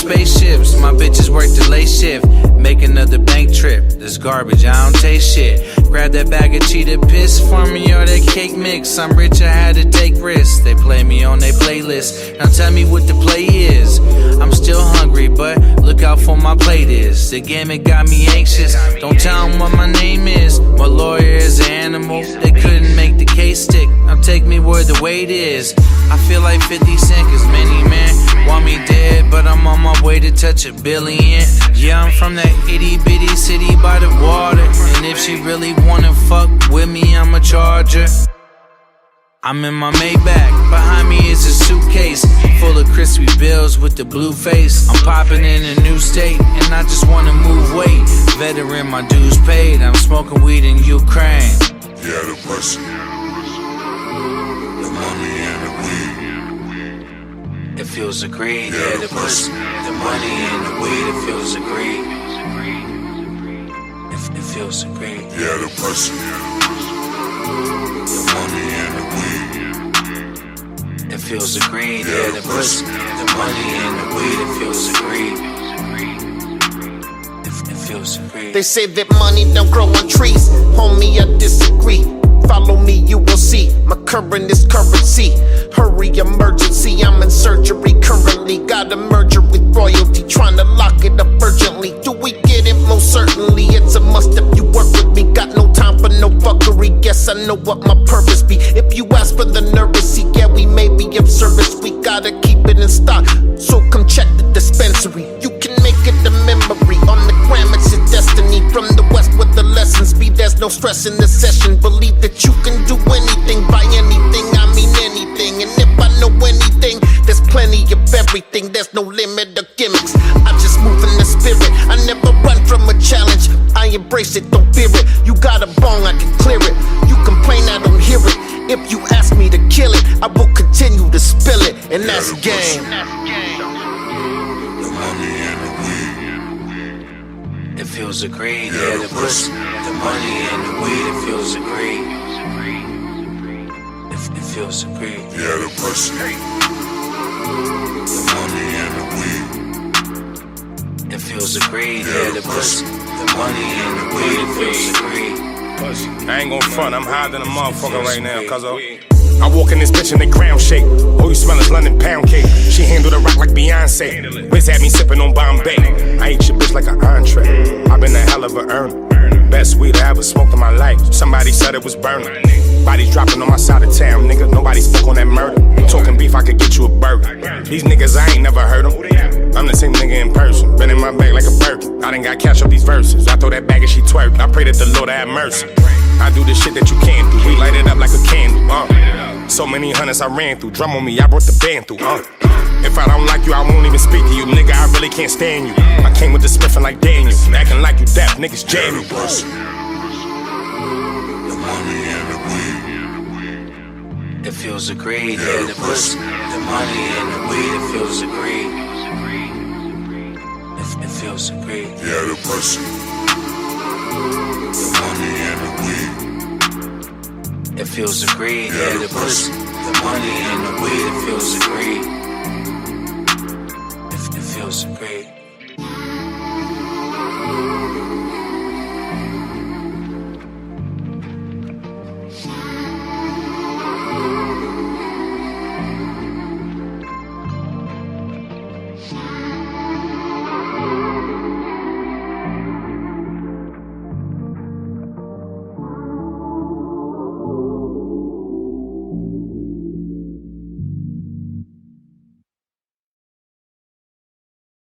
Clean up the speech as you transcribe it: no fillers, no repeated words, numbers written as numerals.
spaceships. My bitches work the late shift. Make another bank trip. This garbage, I don't taste shit. Grab that bag of cheetah piss for me or that cake mix. I'm rich, I had to take risks. They play me on their playlist. Now tell me what the play is. I'm still hungry, but look out for my plate is. The game, it got me anxious. Don't tell them what my name is. My lawyer is an animal. They couldn't make the case stick. Now take me where the weight is. I feel like 50 Cent, cause many men want me dead, but I'm on my way to touch $1 billion. Yeah, I'm from that itty bitty city by the water. And if she really wanna fuck with me, I'ma charge her. I'm in my Maybach, behind me is a suitcase full of crispy bills with the blue face. I'm popping in a new state, and I just wanna move weight. Veteran, my dues paid, I'm smoking weed in Ukraine. Yeah, the pussy, the money and the weed. It feels agreed, yeah, the pussy, the money and the weed. It feels agreed. It feels agreed. Yeah, the pussy, the money and the weed. It feels agreed, yeah, the pussy, the money and the weed. It feels agreed. It feels agreed. They say that money don't grow on trees. Homie, I disagree. Follow me, you will see. My current is currency. Hurry, emergency. I'm in surgery currently. Got a merger with royalty. Trying to lock it up urgently. Do we get it? Most certainly. It's a must if you work with me. Got no time for no fuckery. Guess I know what my purpose be. If you ask for the nervousy, yeah, we may be of service. We gotta keep it in stock. So come check the dispensary. You can make it a memory. On the gram, it's your destiny. From the west where the lessons be. There's no stress in the session. Believe that you can do anything, buy anything, I mean anything. And if I know anything, there's plenty of everything. There's no limit or gimmicks. I just move in the spirit. I never run from a challenge. I embrace it, don't fear it. You got a bong, I can clear it. You complain, I don't hear it. If you ask me to kill it, I will continue to spill it. And that's game. The money and the weed. It feels agreed, yeah, the pussy, the money and the weed. It feels agreed. It feels agreed. Yeah, the pussy, the money and the weed. It feels agreed, yeah, the pussy, the money and the weed. It feels agreed. I ain't gon' front, I'm higher than a motherfucker right now, cuz I walk in this bitch and the ground shake. All you smell is London pound cake. She handle the rock like Beyonce. Wiz had me sipping on Bombay. I eat your bitch like an entree. I been a hell of a earner. Best weed I ever smoked in my life. Somebody said it was burning. Bodies dropping on my side of town, nigga. Nobody spoke on that murder. Talking beef, I could get you a burger. These niggas, I ain't never heard them. I'm the same nigga in person. Been in my bag like a Birkin. I done got cash up these verses. I throw that bag and she twerk. I pray that the Lord have mercy. I do the shit that you can't do. We light it up like a candle. So many hundreds I ran through. Drum on me, I brought the band through. If I don't like you, I won't even speak to you, nigga. I really can't stand you. I came with the Smithing like Daniel. Acting like you deaf, niggas jam you. The money and the weed. It feels agreed, yeah, the pussy, the money and the weed. It feels agreed. It feels agreed. Yeah, the pussy, the money and the weed. It feels agreed, yeah, the pussy, the money and the weed. It feels agreed.